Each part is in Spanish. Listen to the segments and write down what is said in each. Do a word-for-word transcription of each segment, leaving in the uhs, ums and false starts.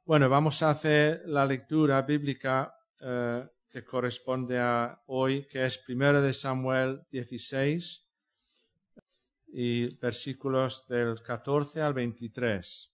Bueno, vamos a hacer la lectura bíblica eh, que corresponde a hoy, que es primero de Samuel dieciséis y versículos del catorce al veintitrés.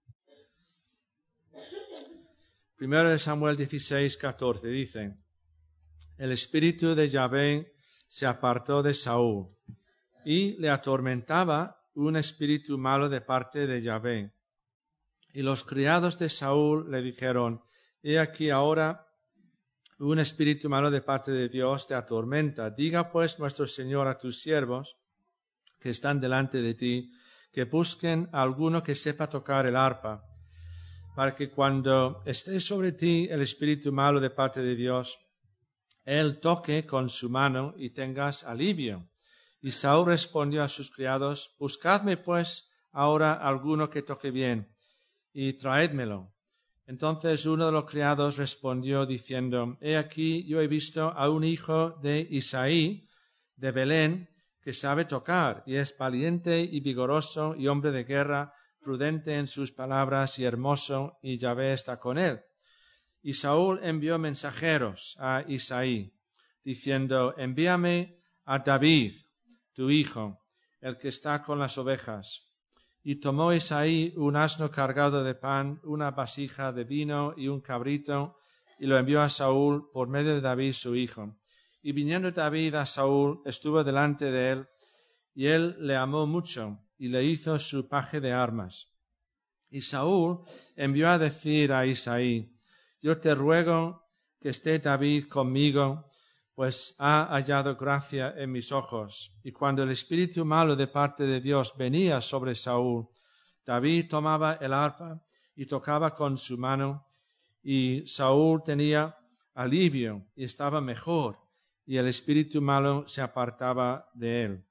Primero de Samuel dieciséis, catorce dice: El espíritu de Yahvé se apartó de Saúl y le atormentaba un espíritu malo de parte de Yahvé. Y los criados de Saúl le dijeron: He aquí ahora un espíritu malo de parte de Dios te atormenta. Diga pues nuestro Señor a tus siervos que están delante de ti, que busquen a alguno que sepa tocar el arpa, para que cuando esté sobre ti el espíritu malo de parte de Dios, él toque con su mano y tengas alivio. Y Saúl respondió a sus criados: Buscadme pues ahora alguno que toque bien, y traédmelo. Entonces uno de los criados respondió diciendo: He aquí, yo he visto a un hijo de Isaí de Belén que sabe tocar, y es valiente y vigoroso y hombre de guerra, prudente en sus palabras y hermoso, y Yahvé está con él. Y Saúl envió mensajeros a Isaí, diciendo: Envíame a David, tu hijo, el que está con las ovejas. Y tomó Isaí un asno cargado de pan, una vasija de vino y un cabrito, y lo envió a Saúl por medio de David su hijo. Y viniendo David a Saúl, estuvo delante de él, y él le amó mucho, y le hizo su paje de armas. Y Saúl envió a decir a Isaí: Yo te ruego que esté David conmigo, pues ha hallado gracia en mis ojos. Y cuando el espíritu malo de parte de Dios venía sobre Saúl, David tomaba el arpa y tocaba con su mano, y Saúl tenía alivio y estaba mejor, y el espíritu malo se apartaba de él.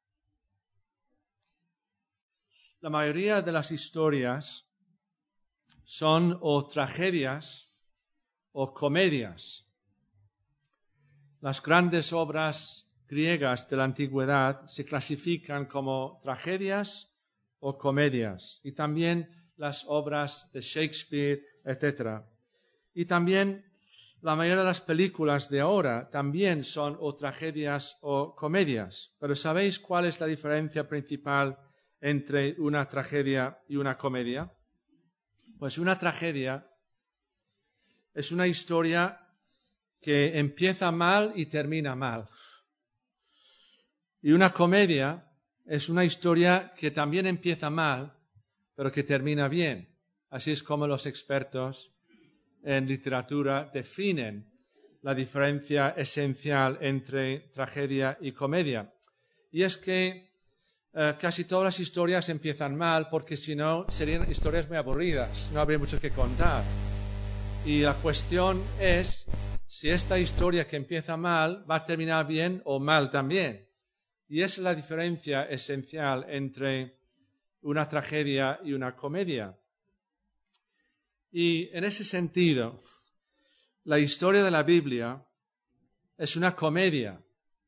La mayoría de las historias son o tragedias o comedias. Las grandes obras griegas de la antigüedad se clasifican como tragedias o comedias, y también las obras de Shakespeare, etcétera. Y también la mayoría de las películas de ahora también son o tragedias o comedias. Pero ¿sabéis cuál es la diferencia principal entre una tragedia y una comedia? Pues una tragedia es una historia que empieza mal y termina mal. Y una comedia es una historia que también empieza mal, pero que termina bien. Así es como los expertos en literatura definen la diferencia esencial entre tragedia y comedia. Y es que eh, casi todas las historias empiezan mal, porque si no serían historias muy aburridas, no habría mucho que contar. Y la cuestión es si esta historia que empieza mal va a terminar bien o mal también. Y esa es la diferencia esencial entre una tragedia y una comedia. Y en ese sentido, la historia de la Biblia es una comedia.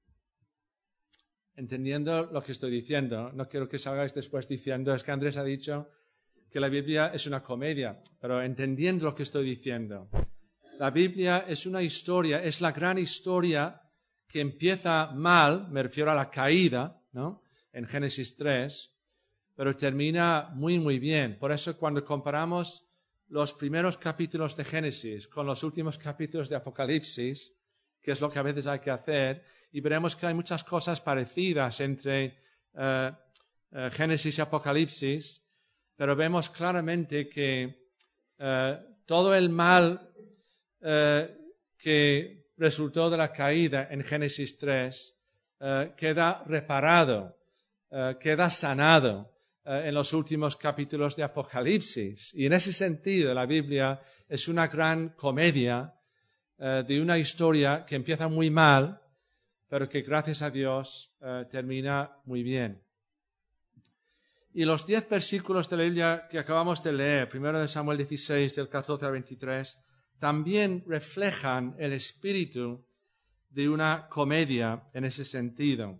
Entendiendo lo que estoy diciendo, no quiero que salgáis después diciendo: es que Andrés ha dicho que la Biblia es una comedia, pero entendiendo lo que estoy diciendo. La Biblia es una historia, es la gran historia que empieza mal, me refiero a la caída, ¿no?, en Génesis tres, pero termina muy, muy bien. Por eso cuando comparamos los primeros capítulos de Génesis con los últimos capítulos de Apocalipsis, que es lo que a veces hay que hacer, y veremos que hay muchas cosas parecidas entre uh, uh, Génesis y Apocalipsis, pero vemos claramente que uh, todo el mal Uh, que resultó de la caída en Génesis tres uh, queda reparado, uh, queda sanado uh, en los últimos capítulos de Apocalipsis. Y en ese sentido la Biblia es una gran comedia uh, de una historia que empieza muy mal, pero que gracias a Dios uh, termina muy bien. Y los diez versículos de la Biblia que acabamos de leer, primero de Samuel dieciséis, del catorce al veintitrés, también reflejan el espíritu de una comedia en ese sentido.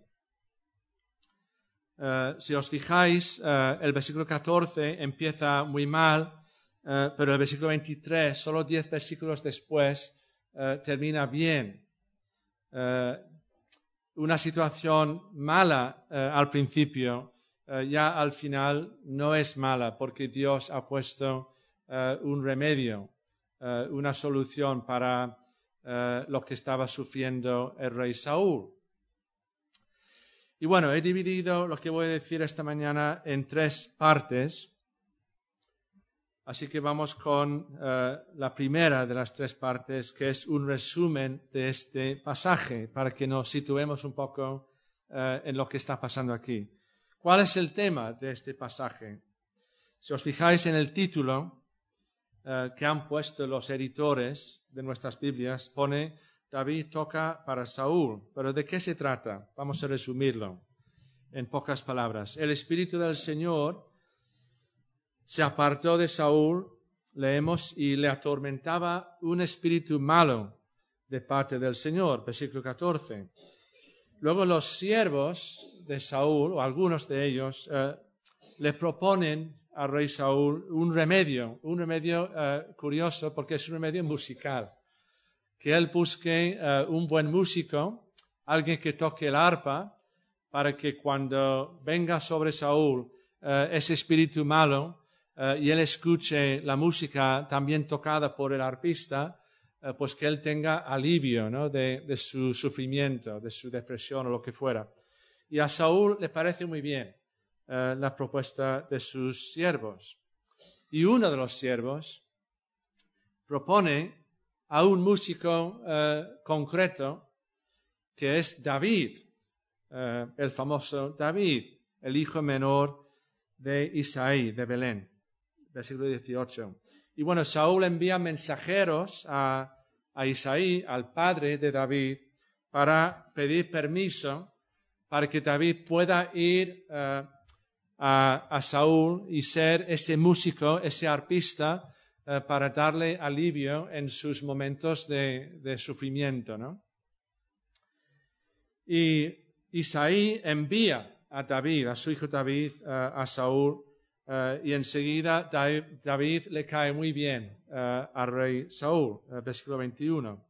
Uh, si os fijáis, uh, el versículo catorce empieza muy mal, Uh, pero el versículo veintitrés, solo diez versículos después, uh, termina bien. Uh, una situación mala uh, al principio, uh, ya al final no es mala, porque Dios ha puesto uh, un remedio, uh, una solución para uh, lo que estaba sufriendo el rey Saúl. Y bueno, he dividido lo que voy a decir esta mañana en tres partes. Así que vamos con uh, la primera de las tres partes, que es un resumen de este pasaje, para que nos situemos un poco uh, en lo que está pasando aquí. ¿Cuál es el tema de este pasaje? Si os fijáis en el título uh, que han puesto los editores de nuestras Biblias, pone David toca para Saúl. ¿Pero de qué se trata? Vamos a resumirlo en pocas palabras. El Espíritu del Señor se apartó de Saúl, leemos, y le atormentaba un espíritu malo de parte del Señor, versículo catorce. Luego los siervos de Saúl, o algunos de ellos, eh, le proponen al rey Saúl un remedio, un remedio eh, curioso porque es un remedio musical, que él busque eh, un buen músico, alguien que toque el arpa, para que cuando venga sobre Saúl eh, ese espíritu malo, Uh, y él escuche la música también tocada por el arpista, uh, pues que él tenga alivio, ¿no? de, de su sufrimiento, de su depresión o lo que fuera. Y a Saúl le parece muy bien uh, la propuesta de sus siervos. Y uno de los siervos propone a un músico uh, concreto, que es David, uh, el famoso David, el hijo menor de Isaí, de Belén. Versículo dieciocho. Y bueno, Saúl envía mensajeros a, a Isaí, al padre de David, para pedir permiso para que David pueda ir uh, a, a Saúl y ser ese músico, ese arpista, uh, para darle alivio en sus momentos de, de sufrimiento, ¿no? Y Isaí envía a David, a su hijo David, uh, a Saúl, Uh, y enseguida David le cae muy bien uh, al rey Saúl, uh, versículo veintiuno.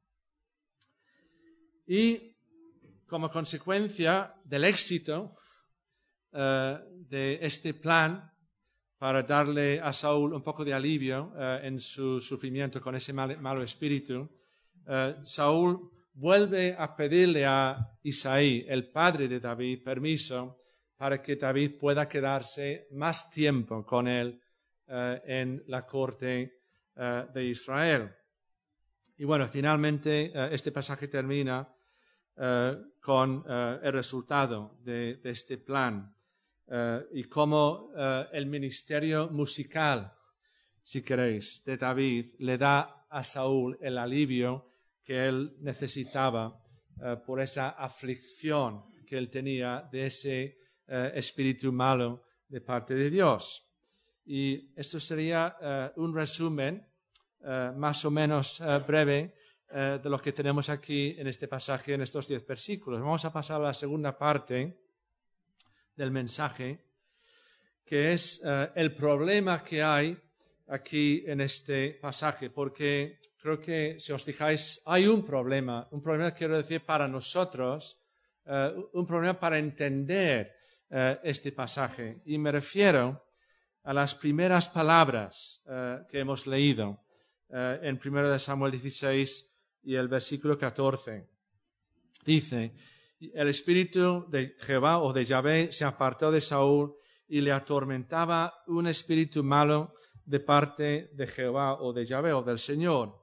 Y como consecuencia del éxito uh, de este plan para darle a Saúl un poco de alivio uh, en su sufrimiento con ese mal, malo espíritu, uh, Saúl vuelve a pedirle a Isaí, el padre de David, permiso para que David pueda quedarse más tiempo con él uh, en la corte uh, de Israel. Y bueno, finalmente uh, este pasaje termina uh, con uh, el resultado de, de este plan uh, y cómo uh, el ministerio musical, si queréis, de David le da a Saúl el alivio que él necesitaba uh, por esa aflicción que él tenía de ese Uh, espíritu malo de parte de Dios. Y esto sería uh, un resumen uh, más o menos uh, breve uh, de lo que tenemos aquí en este pasaje, en estos diez versículos. Vamos a pasar a la segunda parte del mensaje, que es uh, el problema que hay aquí en este pasaje, porque creo que si os fijáis hay un problema, un problema quiero decir para nosotros, uh, un problema para entender Uh, este pasaje, y me refiero a las primeras palabras uh, que hemos leído uh, en primero de Samuel dieciséis y el versículo catorce. Dice, el espíritu de Jehová o de Yahvé se apartó de Saúl y le atormentaba un espíritu malo de parte de Jehová o de Yahvé o del Señor.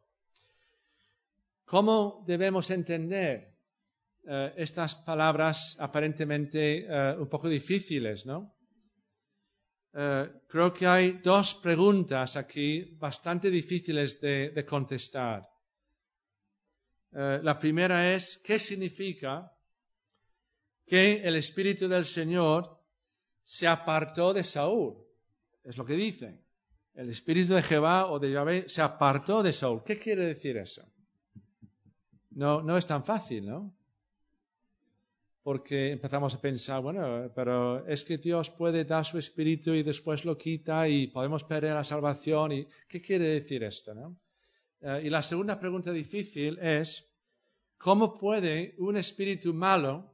¿Cómo debemos entender Uh, estas palabras aparentemente uh, un poco difíciles, ¿no? Uh, creo que hay dos preguntas aquí bastante difíciles de, de contestar. Uh, la primera es, ¿qué significa que el Espíritu del Señor se apartó de Saúl? Es lo que dice. El Espíritu de Jehová o de Yahvé se apartó de Saúl. ¿Qué quiere decir eso? No, no es tan fácil, ¿no? porque empezamos a pensar, bueno, pero es que Dios puede dar su espíritu y después lo quita y podemos perder la salvación. ¿Y qué quiere decir esto, no? Uh, y la segunda pregunta difícil es, ¿cómo puede un espíritu malo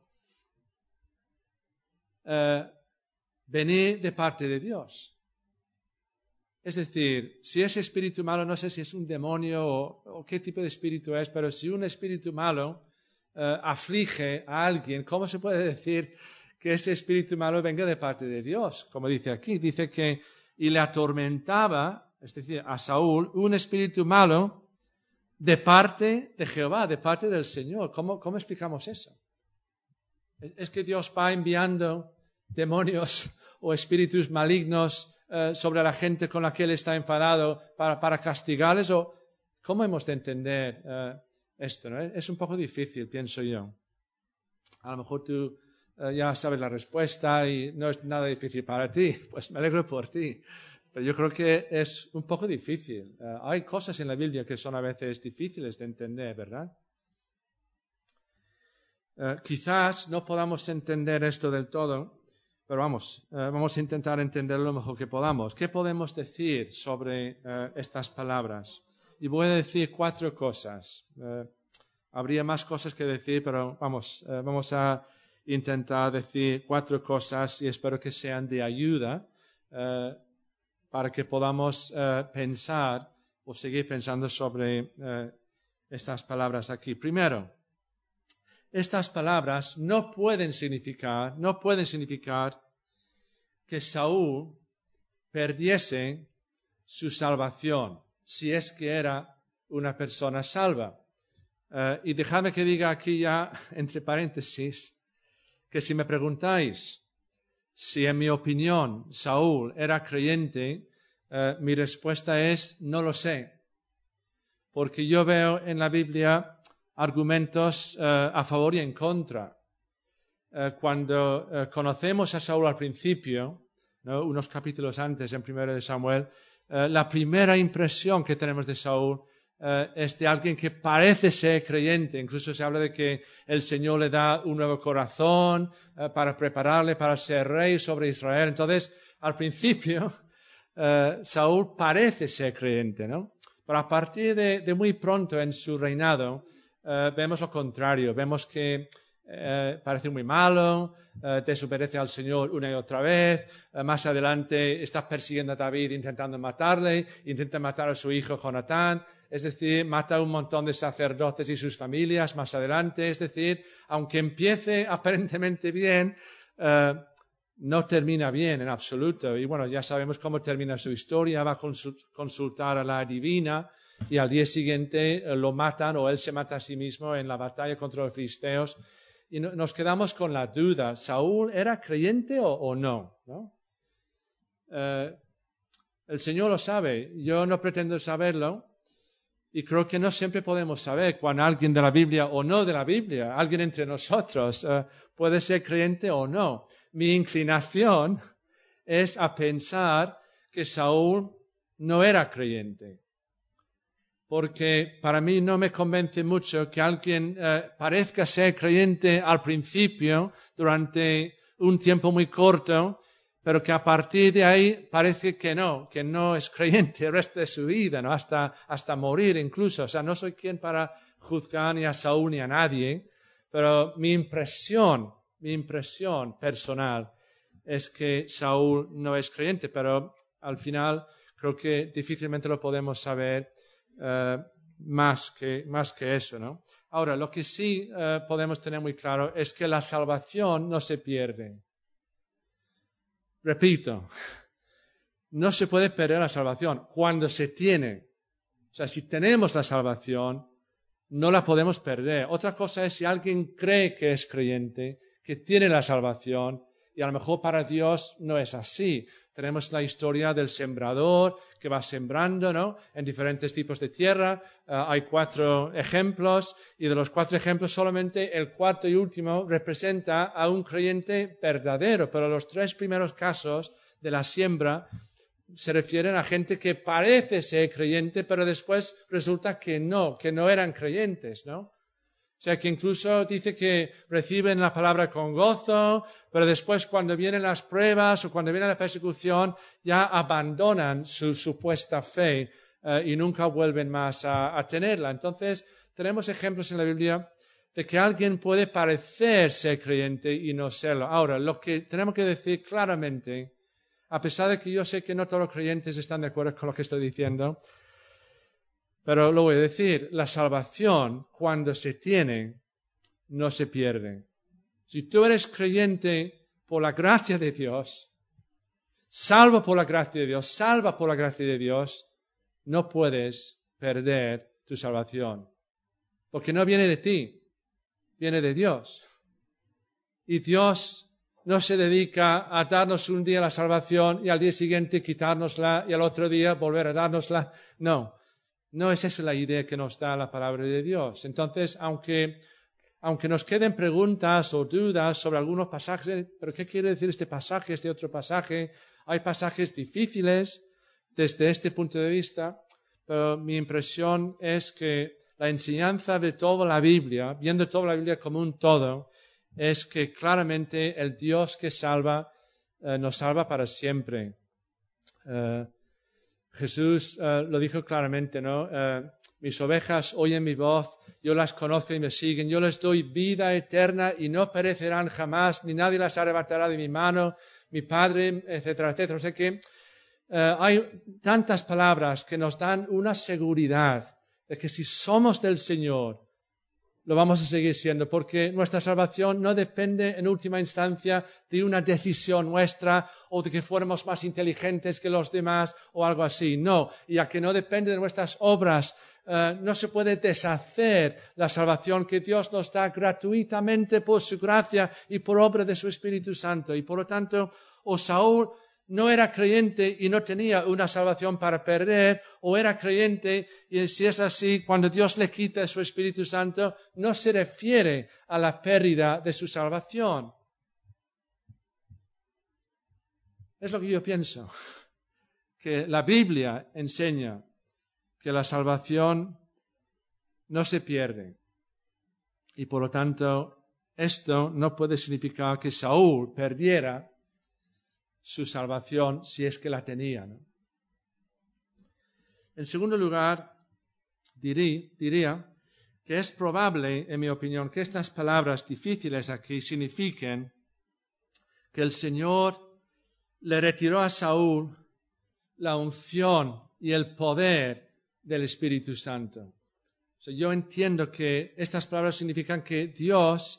uh, venir de parte de Dios? Es decir, si ese espíritu malo, no sé si es un demonio o, o qué tipo de espíritu es, pero si un espíritu malo uh, aflige a alguien, ¿cómo se puede decir que ese espíritu malo venga de parte de Dios? Como dice aquí, dice que y le atormentaba, es decir, a Saúl, un espíritu malo de parte de Jehová, de parte del Señor. ¿Cómo, cómo explicamos eso? ¿Es, es que Dios va enviando demonios o espíritus malignos Uh, sobre la gente con la que él está enfadado para, para castigarles? ¿O cómo hemos de entender uh, esto, ¿no? Es un poco difícil, pienso yo. A lo mejor tú uh, ya sabes la respuesta y no es nada difícil para ti, pues me alegro por ti. Pero yo creo que es un poco difícil. Uh, hay cosas en la Biblia que son a veces difíciles de entender, ¿verdad? Uh, quizás no podamos entender esto del todo, pero vamos, eh, vamos a intentar entenderlo lo mejor que podamos. ¿Qué podemos decir sobre eh, estas palabras? Y voy a decir cuatro cosas. Eh, habría más cosas que decir, pero vamos, eh, vamos a intentar decir cuatro cosas y espero que sean de ayuda eh, para que podamos eh, pensar o seguir pensando sobre eh, estas palabras aquí. Primero, estas palabras no pueden significar, no pueden significar que Saúl perdiese su salvación, si es que era una persona salva. Uh, y dejadme que diga aquí ya, entre paréntesis, que si me preguntáis si en mi opinión Saúl era creyente, uh, mi respuesta es no lo sé. Porque yo veo en la Biblia argumentos uh, a favor y en contra. Uh, cuando uh, conocemos a Saúl al principio, ¿no? Unos capítulos antes, en primero de Samuel, uh, la primera impresión que tenemos de Saúl uh, es de alguien que parece ser creyente. Incluso se habla de que el Señor le da un nuevo corazón uh, para prepararle para ser rey sobre Israel. Entonces, al principio, uh, Saúl parece ser creyente, ¿no? Pero a partir de, de muy pronto en su reinado, uh, vemos lo contrario. Vemos que Eh, parece muy malo, eh, desobedece al Señor una y otra vez, eh, más adelante está persiguiendo a David intentando matarle, intenta matar a su hijo Jonatán, es decir, mata a un montón de sacerdotes y sus familias más adelante, es decir, aunque empiece aparentemente bien, eh, no termina bien en absoluto. Y bueno, ya sabemos cómo termina su historia, va a consultar a la adivina y al día siguiente eh, lo matan o él se mata a sí mismo en la batalla contra los filisteos. Y nos quedamos con la duda, ¿Saúl era creyente o, o no? ¿no? Eh, el Señor lo sabe, yo no pretendo saberlo y creo que no siempre podemos saber cuando alguien de la Biblia o no de la Biblia, alguien entre nosotros eh, puede ser creyente o no. Mi inclinación es a pensar que Saúl no era creyente. Porque para mí no me convence mucho que alguien eh, parezca ser creyente al principio, durante un tiempo muy corto, pero que a partir de ahí parece que no, que no es creyente el resto de su vida, ¿no? Hasta, hasta morir incluso. O sea, no soy quien para juzgar ni a Saúl ni a nadie, pero mi impresión, mi impresión personal es que Saúl no es creyente, pero al final creo que difícilmente lo podemos saber Uh, más que, más que eso, ¿no? Ahora, lo que sí uh, podemos tener muy claro es que la salvación no se pierde. Repito, no se puede perder la salvación cuando se tiene. O sea, si tenemos la salvación, no la podemos perder. Otra cosa es si alguien cree que es creyente, que tiene la salvación, y a lo mejor para Dios no es así. Tenemos la historia del sembrador que va sembrando, ¿no? En diferentes tipos de tierra. Uh, hay cuatro ejemplos y de los cuatro ejemplos solamente el cuarto y último representa a un creyente verdadero. Pero los tres primeros casos de la siembra se refieren a gente que parece ser creyente, pero después resulta que no, que no eran creyentes, ¿no? O sea que incluso dice que reciben la palabra con gozo, pero después cuando vienen las pruebas o cuando viene la persecución ya abandonan su supuesta fe eh, y nunca vuelven más a, a tenerla. Entonces tenemos ejemplos en la Biblia de que alguien puede parecer ser creyente y no serlo. Ahora, lo que tenemos que decir claramente, a pesar de que yo sé que no todos los creyentes están de acuerdo con lo que estoy diciendo, pero lo voy a decir, la salvación, cuando se tiene, no se pierde. Si tú eres creyente por la gracia de Dios, salvo por la gracia de Dios, salva por la gracia de Dios, no puedes perder tu salvación. Porque no viene de ti, viene de Dios. Y Dios no se dedica a darnos un día la salvación y al día siguiente quitárnosla y al otro día volver a dárnosla. No. No es esa la idea que nos da la palabra de Dios. Entonces, aunque, aunque nos queden preguntas o dudas sobre algunos pasajes, ¿pero qué quiere decir este pasaje, este otro pasaje? Hay pasajes difíciles desde este punto de vista, pero mi impresión es que la enseñanza de toda la Biblia, viendo toda la Biblia como un todo, es que claramente el Dios que salva, eh, nos salva para siempre. Eh, Jesús uh, lo dijo claramente, ¿no? Uh, mis ovejas oyen mi voz, yo las conozco y me siguen, yo les doy vida eterna y no perecerán jamás, ni nadie las arrebatará de mi mano, mi Padre, etcétera, etcétera. O sea que uh, hay tantas palabras que nos dan una seguridad de que si somos del Señor, lo vamos a seguir siendo, porque nuestra salvación no depende en última instancia de una decisión nuestra o de que fuéramos más inteligentes que los demás o algo así. No, y ya que no depende de nuestras obras, uh, no se puede deshacer la salvación que Dios nos da gratuitamente por su gracia y por obra de su Espíritu Santo. Y por lo tanto, o Saúl no era creyente y no tenía una salvación para perder, o era creyente y si es así, cuando Dios le quita su Espíritu Santo, no se refiere a la pérdida de su salvación. Es lo que yo pienso, que la Biblia enseña que la salvación no se pierde. Y por lo tanto, esto no puede significar que Saúl perdiera su salvación si es que la tenía, ¿no? En segundo lugar, dirí, diría que es probable, en mi opinión, que estas palabras difíciles aquí signifiquen que el Señor le retiró a Saúl la unción y el poder del Espíritu Santo. O sea, yo entiendo que estas palabras significan que Dios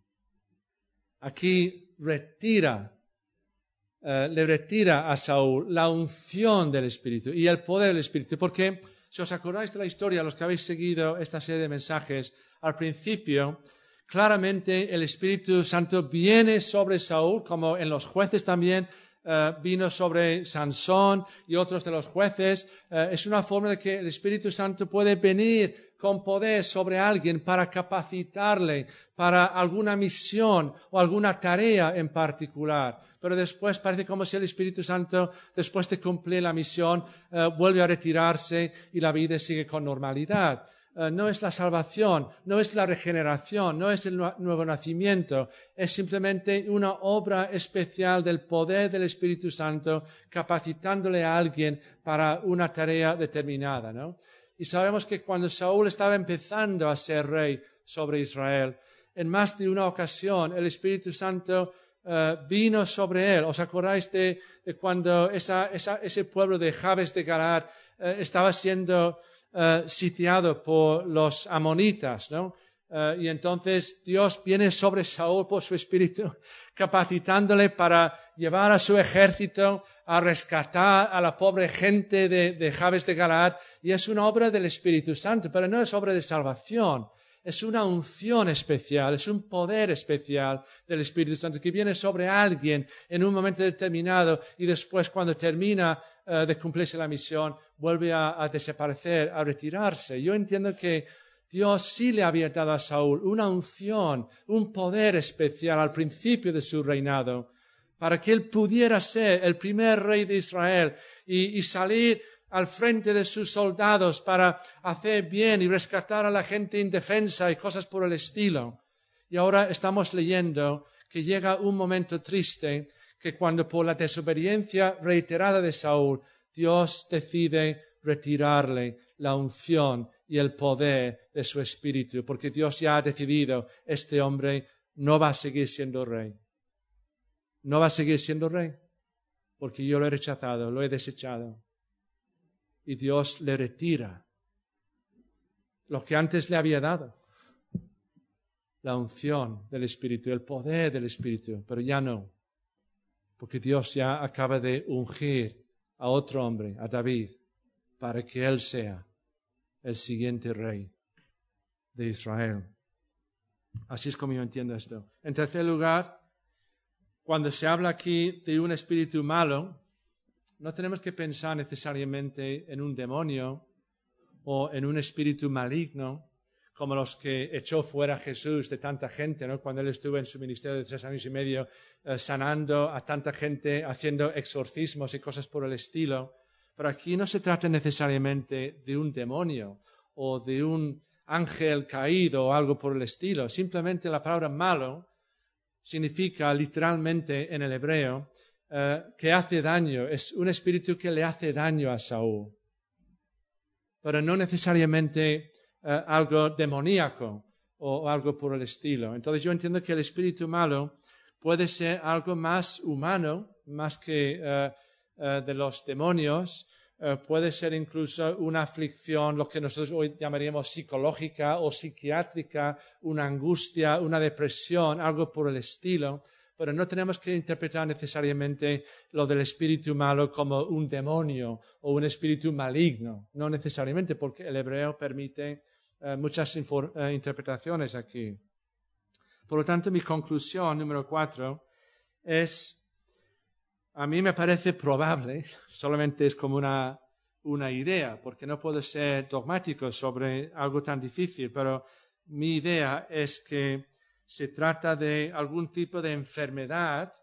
aquí retira Uh, le retira a Saúl la unción del Espíritu y el poder del Espíritu, porque si os acordáis de la historia, los que habéis seguido esta serie de mensajes, al principio, claramente el Espíritu Santo viene sobre Saúl, como en los jueces también uh, vino sobre Sansón y otros de los jueces. Uh, es una forma de que el Espíritu Santo puede venir con poder sobre alguien para capacitarle para alguna misión o alguna tarea en particular. Pero después parece como si el Espíritu Santo, después de cumplir la misión, uh, vuelve a retirarse y la vida sigue con normalidad. Uh, no es la salvación, no es la regeneración, no es el nuevo nacimiento, es simplemente una obra especial del poder del Espíritu Santo capacitándole a alguien para una tarea determinada, ¿no? Y sabemos que cuando Saúl estaba empezando a ser rey sobre Israel, en más de una ocasión el Espíritu Santo uh, vino sobre él. ¿Os acordáis de, de cuando esa, esa, ese pueblo de Jabes de Galaad uh, estaba siendo uh, sitiado por los amonitas, ¿no? Uh, y entonces Dios viene sobre Saúl por su Espíritu, capacitándole para llevar a su ejército a rescatar a la pobre gente de, de Jabes de Galaad. Y es una obra del Espíritu Santo, pero no es obra de salvación. Es una unción especial, es un poder especial del Espíritu Santo que viene sobre alguien en un momento determinado y después cuando termina uh, de cumplirse la misión vuelve a, a desaparecer, a retirarse. Yo entiendo que Dios sí le había dado a Saúl una unción, un poder especial al principio de su reinado, para que él pudiera ser el primer rey de Israel y, y salir al frente de sus soldados para hacer bien y rescatar a la gente indefensa y cosas por el estilo. Y ahora estamos leyendo que llega un momento triste, que cuando por la desobediencia reiterada de Saúl, Dios decide retirarle la unción y el poder de su espíritu, porque Dios ya ha decidido, este hombre no va a seguir siendo rey. No va a seguir siendo rey, porque yo lo he rechazado, lo he desechado. Y Dios le retira lo que antes le había dado, la unción del Espíritu, el poder del Espíritu, pero ya no, porque Dios ya acaba de ungir a otro hombre, a David, para que él sea el siguiente rey de Israel. Así es como yo entiendo esto. En tercer lugar, cuando se habla aquí de un espíritu malo, no tenemos que pensar necesariamente en un demonio o en un espíritu maligno, como los que echó fuera Jesús de tanta gente, ¿no? Cuando él estuvo en su ministerio de tres años y medio, eh, sanando a tanta gente, haciendo exorcismos y cosas por el estilo. Pero aquí no se trata necesariamente de un demonio o de un ángel caído o algo por el estilo. Simplemente la palabra malo significa literalmente en el hebreo eh, que hace daño. Es un espíritu que le hace daño a Saúl. Pero no necesariamente eh, algo demoníaco o algo por el estilo. Entonces yo entiendo que el espíritu malo puede ser algo más humano, más que eh, eh, de los demonios. Eh, puede ser incluso una aflicción, lo que nosotros hoy llamaríamos psicológica o psiquiátrica, una angustia, una depresión, algo por el estilo. Pero no tenemos que interpretar necesariamente lo del espíritu malo como un demonio o un espíritu maligno. No necesariamente, porque el hebreo permite eh, muchas infor- eh, interpretaciones aquí. Por lo tanto, mi conclusión número cuatro es, a mí me parece probable, solamente es como una, una idea, porque no puedo ser dogmático sobre algo tan difícil, pero mi idea es que se trata de algún tipo de enfermedad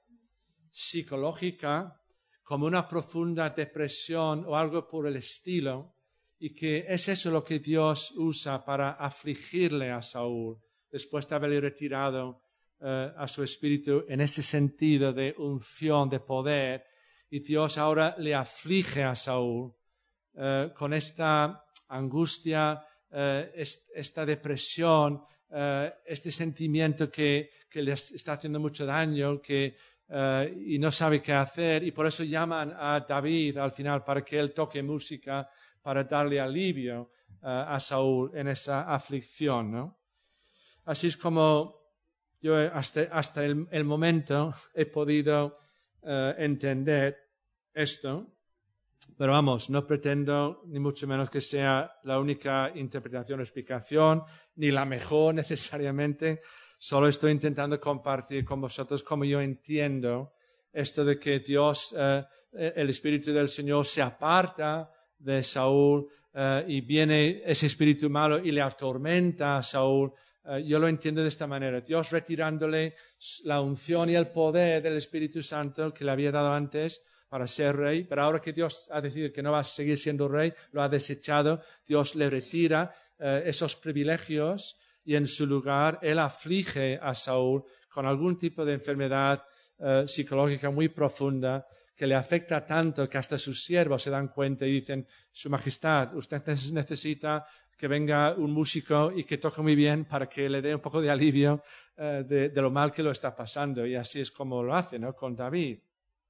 psicológica, como una profunda depresión o algo por el estilo, y que es eso lo que Dios usa para afligirle a Saúl, después de haberle retirado uh, a su espíritu en ese sentido de unción, de poder, y Dios ahora le aflige a Saúl uh, con esta angustia, uh, est- esta depresión, Uh, este sentimiento que, que le está haciendo mucho daño, que, uh, y no sabe qué hacer, y por eso llaman a David al final para que él toque música para darle alivio uh, a Saúl en esa aflicción, ¿no? Así es como yo hasta, hasta el, el momento he podido uh, entender esto. Pero vamos, no pretendo ni mucho menos que sea la única interpretación o explicación, ni la mejor necesariamente. Solo estoy intentando compartir con vosotros cómo yo entiendo esto de que Dios, eh, el Espíritu del Señor se aparta de Saúl eh, y viene ese espíritu malo y le atormenta a Saúl. Eh, yo lo entiendo de esta manera. Dios retirándole la unción y el poder del Espíritu Santo que le había dado antes para ser rey, pero ahora que Dios ha decidido que no va a seguir siendo rey, lo ha desechado, Dios le retira eh, esos privilegios y en su lugar Él aflige a Saúl con algún tipo de enfermedad eh, psicológica muy profunda que le afecta tanto que hasta sus siervos se dan cuenta y dicen, Su Majestad, usted necesita que venga un músico y que toque muy bien para que le dé un poco de alivio eh, de, de lo mal que lo está pasando. Y así es como lo hace, ¿no? Con David.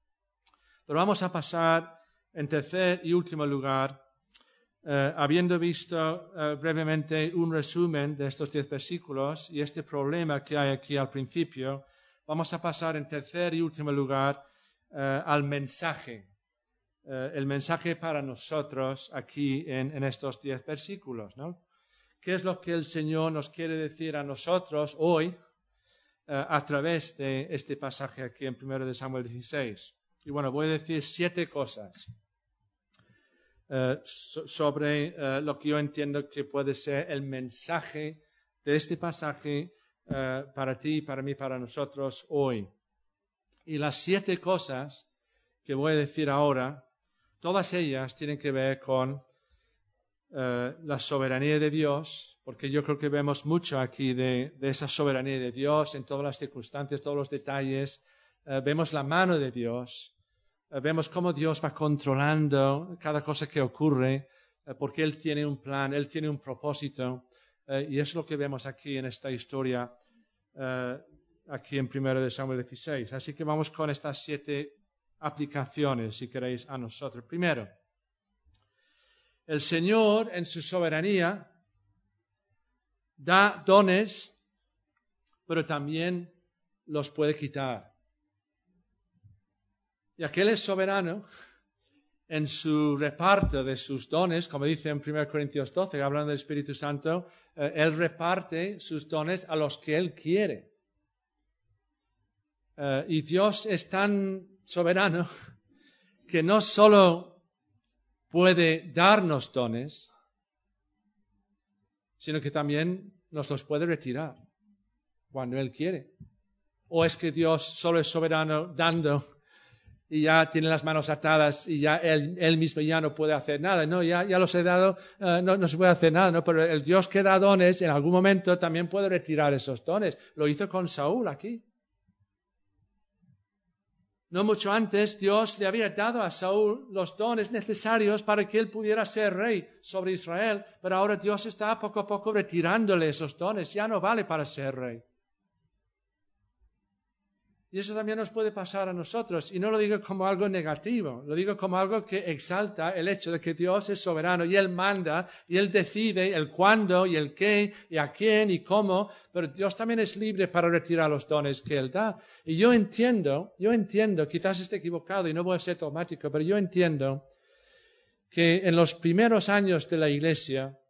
Pero vamos a pasar en tercer y último lugar, eh, habiendo visto eh, brevemente un resumen de estos diez versículos y este problema que hay aquí al principio, vamos a pasar en tercer y último lugar eh, al mensaje, eh, el mensaje para nosotros aquí en, en estos diez versículos, ¿no? ¿Qué es lo que el Señor nos quiere decir a nosotros hoy eh, a través de este pasaje aquí en primero de Samuel dieciséis? Y bueno, voy a decir siete cosas eh, so, sobre eh, lo que yo entiendo que puede ser el mensaje de este pasaje eh, para ti, para mí, para nosotros hoy. Y las siete cosas que voy a decir ahora todas ellas tienen que ver con eh, la soberanía de Dios, porque yo creo que vemos mucho aquí de, de esa soberanía de Dios en todas las circunstancias, todos los detalles. Eh, vemos la mano de Dios, eh, vemos cómo Dios va controlando cada cosa que ocurre, eh, porque Él tiene un plan, Él tiene un propósito, eh, y es lo que vemos aquí en esta historia, eh, aquí en primero de Samuel dieciséis. Así que vamos con estas siete aplicaciones, si queréis, a nosotros. Primero, el Señor en su soberanía da dones, pero también los puede quitar. Y aquel es soberano en su reparto de sus dones, como dice en primero Corintios doce, hablando del Espíritu Santo, eh, Él reparte sus dones a los que Él quiere. Uh, y Dios es tan soberano que no solo puede darnos dones, sino que también nos los puede retirar cuando Él quiere. ¿O es que Dios solo es soberano dando y ya tiene las manos atadas y ya Él, él mismo ya no puede hacer nada? No, ya, ya los he dado, uh, no, no se puede hacer nada, ¿no? Pero el Dios que da dones en algún momento también puede retirar esos dones. Lo hizo con Saúl aquí. No mucho antes, Dios le había dado a Saúl los dones necesarios para que él pudiera ser rey sobre Israel, pero ahora Dios está poco a poco retirándole esos dones, ya no vale para ser rey. Y eso también nos puede pasar a nosotros, y no lo digo como algo negativo, lo digo como algo que exalta el hecho de que Dios es soberano y Él manda y Él decide el cuándo y el qué y a quién y cómo, pero Dios también es libre para retirar los dones que Él da. Y yo entiendo, yo entiendo, quizás esté equivocado y no voy a ser dogmático, pero yo entiendo que en los primeros años de la Iglesia,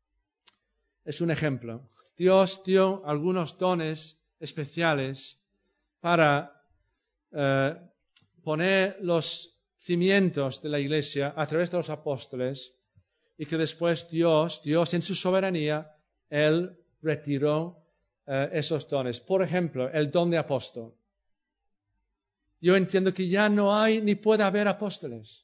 es un ejemplo, Dios dio algunos dones especiales para eh, poner los cimientos de la Iglesia a través de los apóstoles, y que después Dios, Dios en su soberanía, Él retiró eh, esos dones. Por ejemplo, el don de apóstol. Yo entiendo que ya no hay ni puede haber apóstoles.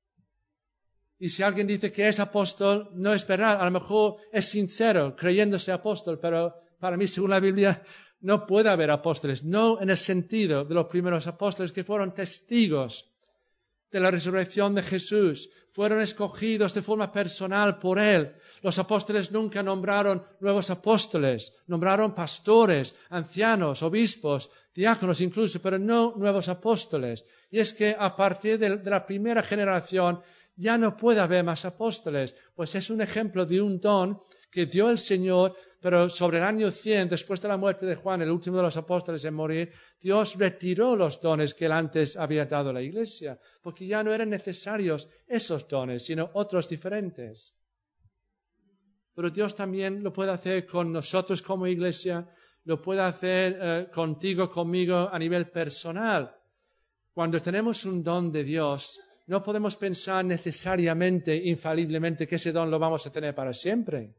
Y si alguien dice que es apóstol, no es verdad. A lo mejor es sincero, creyéndose apóstol, pero para mí, según la Biblia, no puede haber apóstoles, no en el sentido de los primeros apóstoles que fueron testigos de la resurrección de Jesús, fueron escogidos de forma personal por Él. Los apóstoles nunca nombraron nuevos apóstoles, nombraron pastores, ancianos, obispos, diáconos incluso, pero no nuevos apóstoles. Y es que a partir de, de la primera generación ya no puede haber más apóstoles, pues es un ejemplo de un don que dio el Señor, pero sobre el año cien, después de la muerte de Juan, el último de los apóstoles en morir, Dios retiró los dones que Él antes había dado a la Iglesia, porque ya no eran necesarios esos dones, sino otros diferentes. Pero Dios también lo puede hacer con nosotros como Iglesia, lo puede hacer eh, contigo, conmigo, a nivel personal. Cuando tenemos un don de Dios, no podemos pensar necesariamente, infaliblemente, que ese don lo vamos a tener para siempre.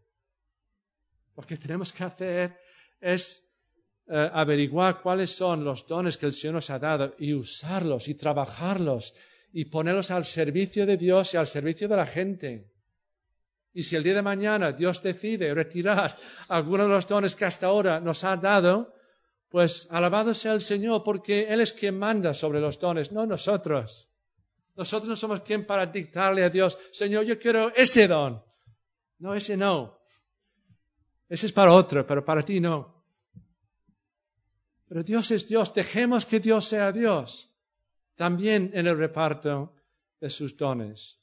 Lo que tenemos que hacer es eh, averiguar cuáles son los dones que el Señor nos ha dado y usarlos y trabajarlos y ponerlos al servicio de Dios y al servicio de la gente. Y si el día de mañana Dios decide retirar algunos de los dones que hasta ahora nos ha dado, pues alabado sea el Señor, porque Él es quien manda sobre los dones, no nosotros. Nosotros no somos quien para dictarle a Dios, Señor, yo quiero ese don. No, ese no. Ese es para otro, pero para ti no. Pero Dios es Dios. Dejemos que Dios sea Dios. También en el reparto de sus dones.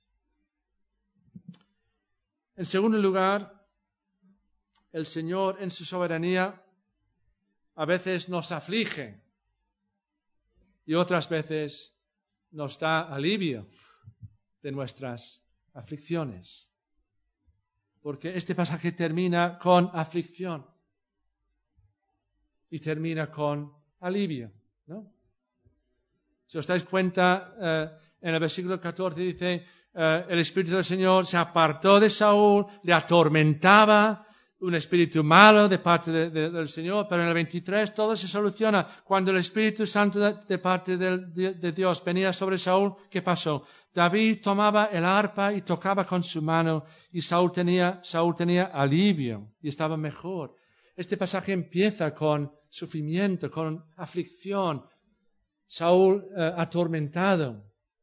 En segundo lugar, el Señor en su soberanía a veces nos aflige y otras veces nos da alivio de nuestras aflicciones. Porque este pasaje termina con aflicción y termina con alivio, ¿no? Si os dais cuenta, eh, en el versículo catorce dice, eh, el Espíritu del Señor se apartó de Saúl, le atormentaba, un espíritu malo de parte de, de, del Señor, pero en el veintitrés todo se soluciona. Cuando el Espíritu Santo de, de parte de, de, de Dios venía sobre Saúl, ¿qué pasó? David tomaba el arpa y tocaba con su mano y Saúl tenía, Saúl tenía alivio y estaba mejor. Este pasaje empieza con sufrimiento, con aflicción. Saúl eh, atormentado.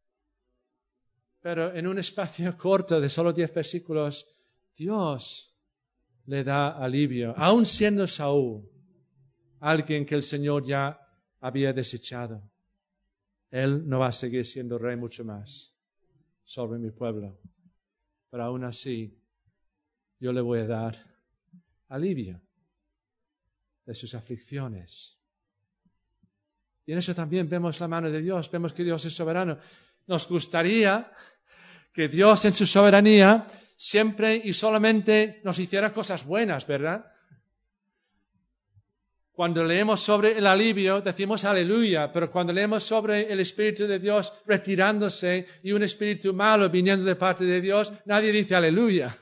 Pero en un espacio corto de solo diez versículos, Dios le da alivio, aun siendo Saúl alguien que el Señor ya había desechado. Él no va a seguir siendo rey mucho más sobre mi pueblo. Pero aún así, yo le voy a dar alivio de sus aflicciones. Y en eso también vemos la mano de Dios, vemos que Dios es soberano. Nos gustaría que Dios en su soberanía siempre y solamente nos hiciera cosas buenas, ¿verdad? Cuando leemos sobre el alivio, decimos aleluya, pero cuando leemos sobre el Espíritu de Dios retirándose y un espíritu malo viniendo de parte de Dios, nadie dice aleluya.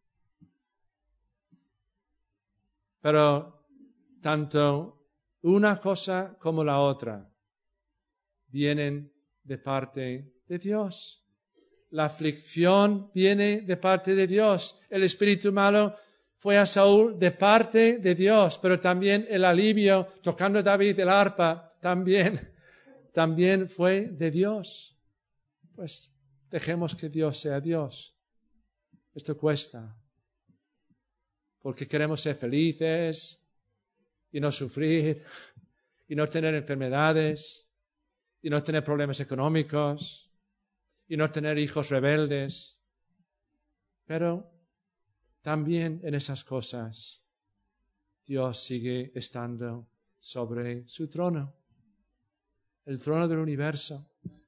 Pero tanto una cosa como la otra vienen de parte de Dios. La aflicción viene de parte de Dios. El espíritu malo fue a Saúl de parte de Dios, pero también el alivio, tocando a David el arpa, también, también fue de Dios. Pues dejemos que Dios sea Dios. Esto cuesta, porque queremos ser felices y no sufrir, y no tener enfermedades, y no tener problemas económicos, y no tener hijos rebeldes. Pero también en esas cosas Dios sigue estando sobre su trono, el trono del universo.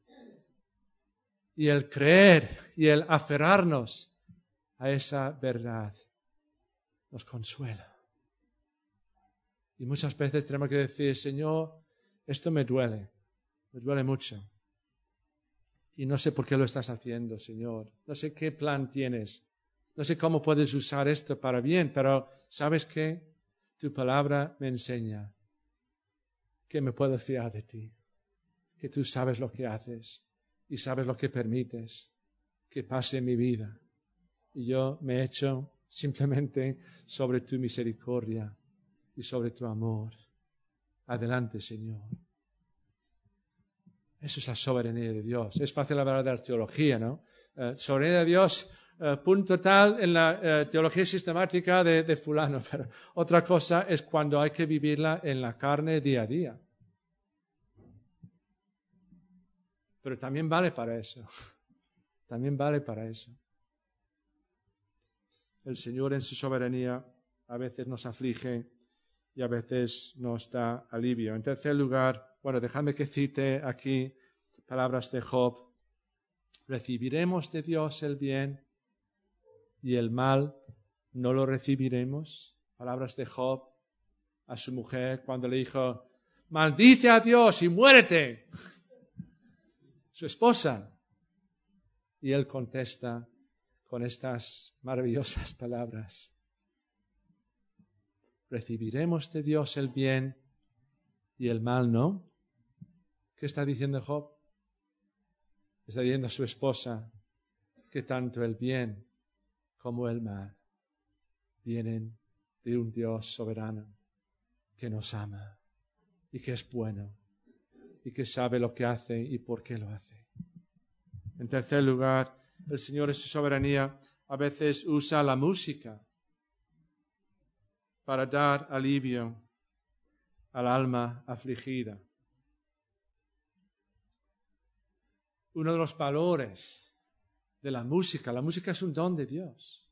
Y el creer y el aferrarnos a esa verdad nos consuela. Y muchas veces tenemos que decir, Señor, esto me duele, me duele mucho. Y no sé por qué lo estás haciendo, Señor. No sé qué plan tienes. No sé cómo puedes usar esto para bien, pero ¿sabes qué? Tu palabra me enseña que me puedo fiar de ti, que tú sabes lo que haces y sabes lo que permites que pase en mi vida. Y yo me echo simplemente sobre tu misericordia y sobre tu amor. Adelante, Señor. Eso es la soberanía de Dios. Es fácil hablar de la teología, ¿no? Eh, soberanía de Dios, eh, punto tal en la eh, teología sistemática de, de fulano. Pero otra cosa es cuando hay que vivirla en la carne día a día. Pero también vale para eso. También vale para eso. El Señor en su soberanía a veces nos aflige y a veces nos da alivio. En tercer lugar, bueno, dejadme que cite aquí palabras de Job. ¿Recibiremos de Dios el bien y el mal no lo recibiremos? Palabras de Job a su mujer cuando le dijo, maldice a Dios y muérete. Su esposa. Y él contesta con estas maravillosas palabras. ¿Recibiremos de Dios el bien y el mal no? ¿Qué está diciendo Job? Está diciendo a su esposa que tanto el bien como el mal vienen de un Dios soberano que nos ama y que es bueno y que sabe lo que hace y por qué lo hace. En tercer lugar, el Señor en su soberanía a veces usa la música para dar alivio al alma afligida. Uno de los valores de la música, la música es un don de Dios.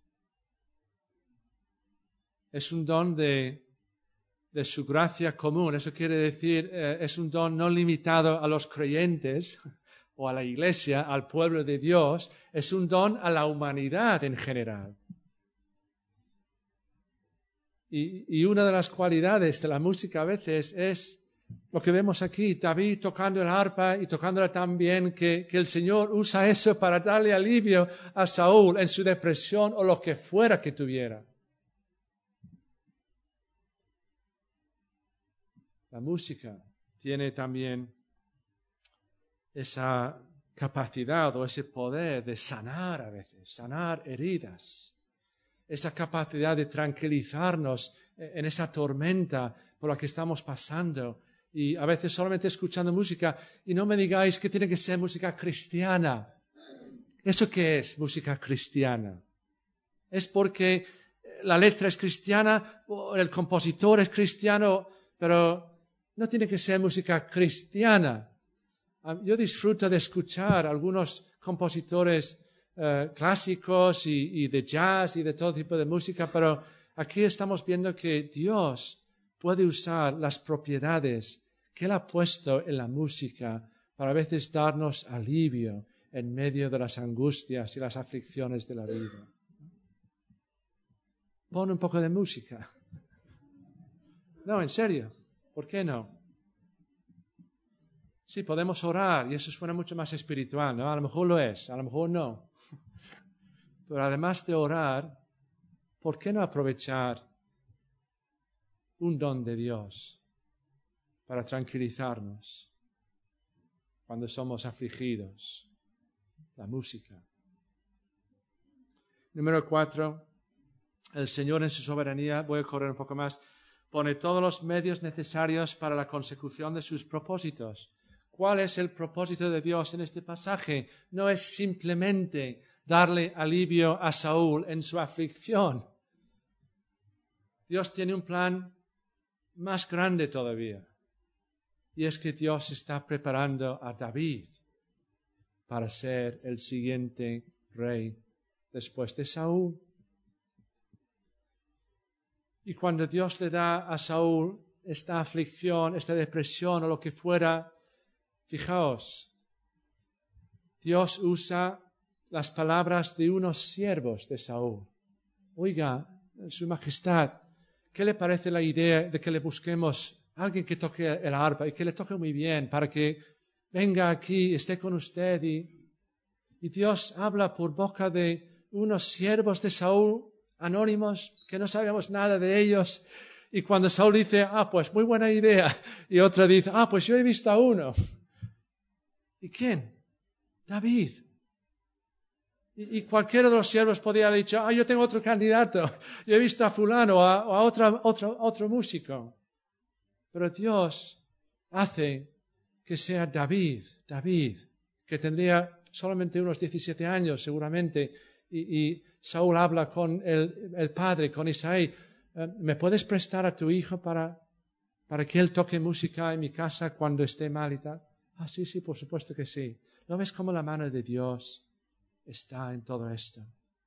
Es un don de, de su gracia común. Eso quiere decir, eh, es un don no limitado a los creyentes o a la iglesia, al pueblo de Dios. Es un don a la humanidad en general. Y, y una de las cualidades de la música a veces es lo que vemos aquí, David tocando el arpa y tocándola tan bien que, que el Señor usa eso para darle alivio a Saúl en su depresión o lo que fuera que tuviera. La música tiene también esa capacidad o ese poder de sanar a veces, sanar heridas, esa capacidad de tranquilizarnos en esa tormenta por la que estamos pasando. Y a veces solamente escuchando música, y no me digáis que tiene que ser música cristiana. ¿Eso qué es música cristiana? Es porque la letra es cristiana, o el compositor es cristiano, pero no tiene que ser música cristiana. Yo disfruto de escuchar a algunos compositores eh, clásicos y, y de jazz y de todo tipo de música, pero aquí estamos viendo que Dios puede usar las propiedades que Él ha puesto en la música para a veces darnos alivio en medio de las angustias y las aflicciones de la vida. Pon un poco de música. No, en serio, ¿por qué no? Sí, podemos orar y eso suena mucho más espiritual, ¿no? A lo mejor lo es, a lo mejor no. Pero además de orar, ¿por qué no aprovechar un don de Dios para tranquilizarnos cuando somos afligidos? La música. Número cuatro, el Señor en su soberanía, voy a correr un poco más, pone todos los medios necesarios para la consecución de sus propósitos. ¿Cuál es el propósito de Dios en este pasaje? No es simplemente darle alivio a Saúl en su aflicción. Dios tiene un plan más grande todavía. Y es que Dios está preparando a David para ser el siguiente rey después de Saúl. Y cuando Dios le da a Saúl esta aflicción, esta depresión o lo que fuera, fijaos, Dios usa las palabras de unos siervos de Saúl. Oiga, Su Majestad, ¿qué le parece la idea de que le busquemos a alguien que toque el arpa y que le toque muy bien para que venga aquí, esté con usted? Y, y Dios habla por boca de unos siervos de Saúl anónimos que no sabemos nada de ellos. Y cuando Saúl dice, ah, pues muy buena idea, y otra dice, ah, pues yo he visto a uno. ¿Y quién? David. Y, y cualquiera de los siervos podría haber dicho, ah, yo tengo otro candidato, yo he visto a fulano o a, o a otra, otro, otro músico. Pero Dios hace que sea David, David, que tendría solamente unos diecisiete años seguramente, y, y Saúl habla con el, el padre, con Isaí, ¿me puedes prestar a tu hijo para, para que él toque música en mi casa cuando esté mal y tal? Ah, sí, sí, por supuesto que sí. ¿No ves cómo la mano de Dios está en todo esto?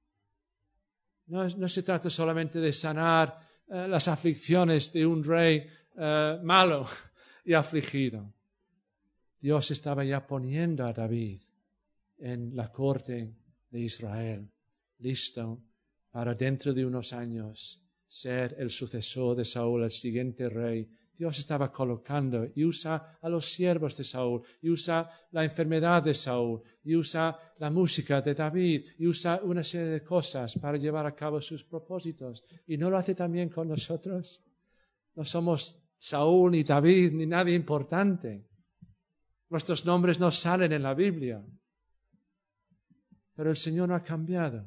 No, no se trata solamente de sanar eh, las aflicciones de un rey eh, malo y afligido. Dios estaba ya poniendo a David en la corte de Israel, listo para dentro de unos años ser el sucesor de Saúl, el siguiente rey. Dios estaba colocando y usa a los siervos de Saúl, y usa la enfermedad de Saúl, y usa la música de David, y usa una serie de cosas para llevar a cabo sus propósitos. ¿Y no lo hace también con nosotros? No somos Saúl, ni David, ni nadie importante. Nuestros nombres no salen en la Biblia. Pero el Señor no ha cambiado.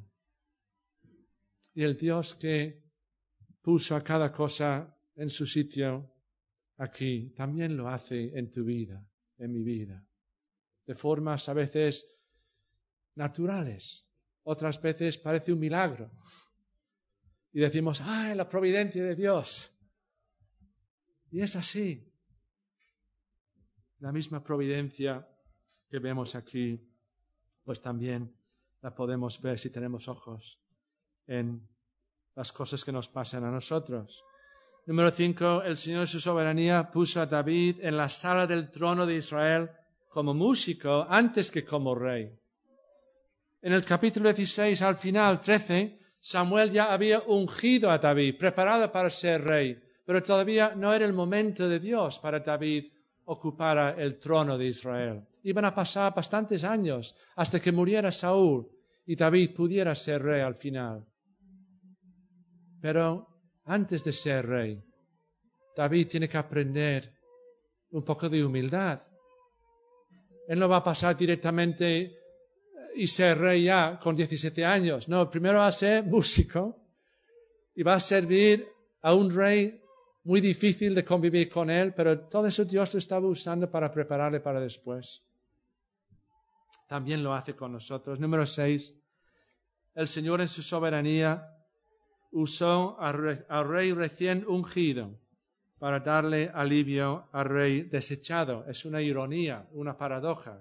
Y el Dios que puso a cada cosa en su sitio aquí, también lo hace en tu vida, en mi vida. De formas a veces naturales. Otras veces parece un milagro. Y decimos, ¡ay, la providencia de Dios! Y es así. La misma providencia que vemos aquí, pues también la podemos ver si tenemos ojos en las cosas que nos pasan a nosotros. Número cinco, el Señor en su soberanía puso a David en la sala del trono de Israel como músico antes que como rey. En el capítulo dieciséis, al final, trece, Samuel ya había ungido a David, preparado para ser rey, pero todavía no era el momento de Dios para David ocupara el trono de Israel. Iban a pasar bastantes años hasta que muriera Saúl y David pudiera ser rey al final. Pero antes de ser rey, David tiene que aprender un poco de humildad. Él no va a pasar directamente y ser rey ya con diecisiete años. No, primero va a ser músico y va a servir a un rey muy difícil de convivir con él, pero todo eso Dios lo estaba usando para prepararle para después. También lo hace con nosotros. Número seis. El Señor en su soberanía usó al rey, al rey recién ungido para darle alivio al rey desechado. Es una ironía, una paradoja.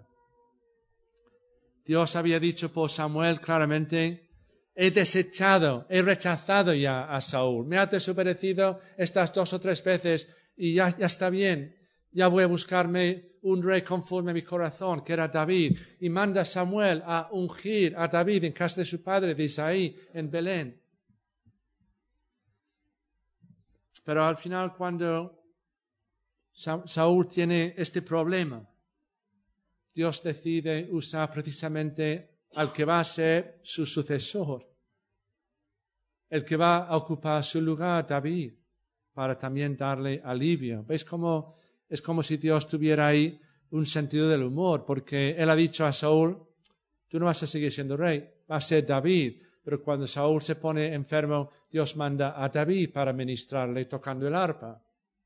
Dios había dicho por Samuel claramente: he desechado, he rechazado ya a Saúl. Me ha desobedecido estas dos o tres veces y ya, ya está bien. Ya voy a buscarme un rey conforme a mi corazón, que era David. Y manda a Samuel a ungir a David en casa de su padre, de Isaí, en Belén. Pero al final, cuando Saúl tiene este problema, Dios decide usar precisamente al que va a ser su sucesor, el que va a ocupar su lugar, David, para también darle alivio. ¿Veis cómo es como si Dios tuviera ahí un sentido del humor? Porque él ha dicho a Saúl: tú no vas a seguir siendo rey, va a ser David. Pero cuando Saúl se pone enfermo, Dios manda a David para ministrarle tocando el arpa.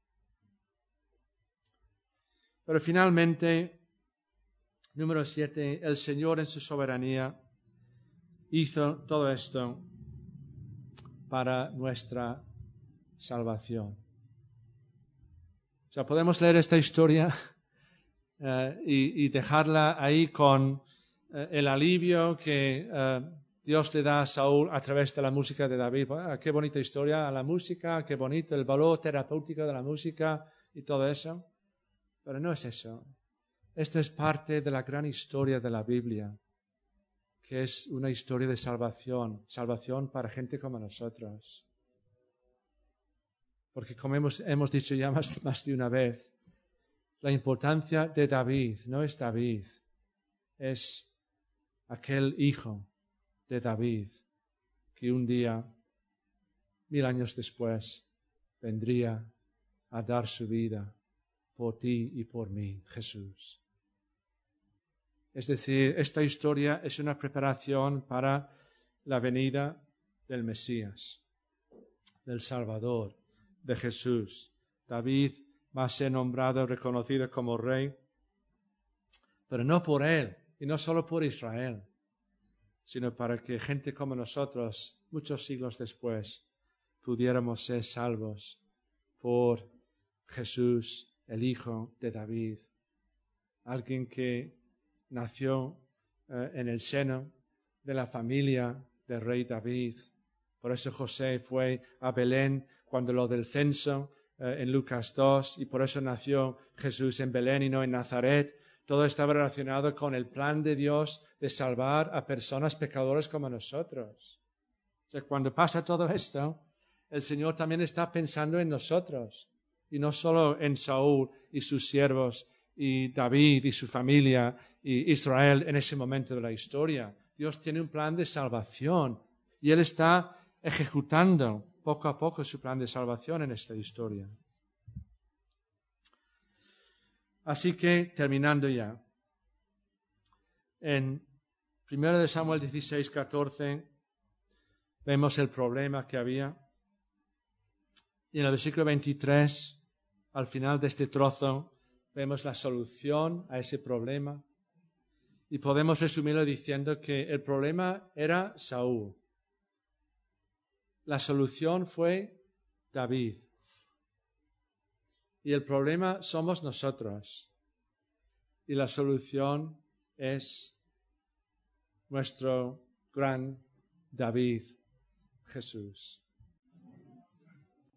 Pero finalmente, número siete, el Señor en su soberanía hizo todo esto para nuestra salvación. O sea, podemos leer esta historia eh, y, y dejarla ahí con eh, el alivio que eh, Dios le da a Saúl a través de la música de David. Bueno, qué bonita historia, la música, qué bonito el valor terapéutico de la música y todo eso. Pero no es eso. Esto es parte de la gran historia de la Biblia, que es una historia de salvación, salvación para gente como nosotros. Porque como hemos, hemos dicho ya más, más de una vez, la importancia de David no es David, es aquel hijo de David que un día, mil años después, vendría a dar su vida por ti y por mí, Jesús. Es decir, esta historia es una preparación para la venida del Mesías, del Salvador, de Jesús. David va a ser nombrado, reconocido como rey, pero no por él, y no solo por Israel, sino para que gente como nosotros, muchos siglos después, pudiéramos ser salvos por Jesús, el Hijo de David, alguien que nació eh, en el seno de la familia del rey David. Por eso José fue a Belén cuando lo del censo eh, en Lucas dos, y por eso nació Jesús en Belén y no en Nazaret. Todo estaba relacionado con el plan de Dios de salvar a personas pecadoras como nosotros. O sea, cuando pasa todo esto, el Señor también está pensando en nosotros, y no solo en Saúl y sus siervos, y David y su familia, y Israel en ese momento de la historia. Dios tiene un plan de salvación, y Él está ejecutando poco a poco su plan de salvación en esta historia. Así que, terminando ya, en primero de Samuel dieciséis, catorce, vemos el problema que había. Y en el versículo veintitrés, al final de este trozo, vemos la solución a ese problema. Y podemos resumirlo diciendo que el problema era Saúl. La solución fue David. Y el problema somos nosotros. Y la solución es nuestro gran David, Jesús.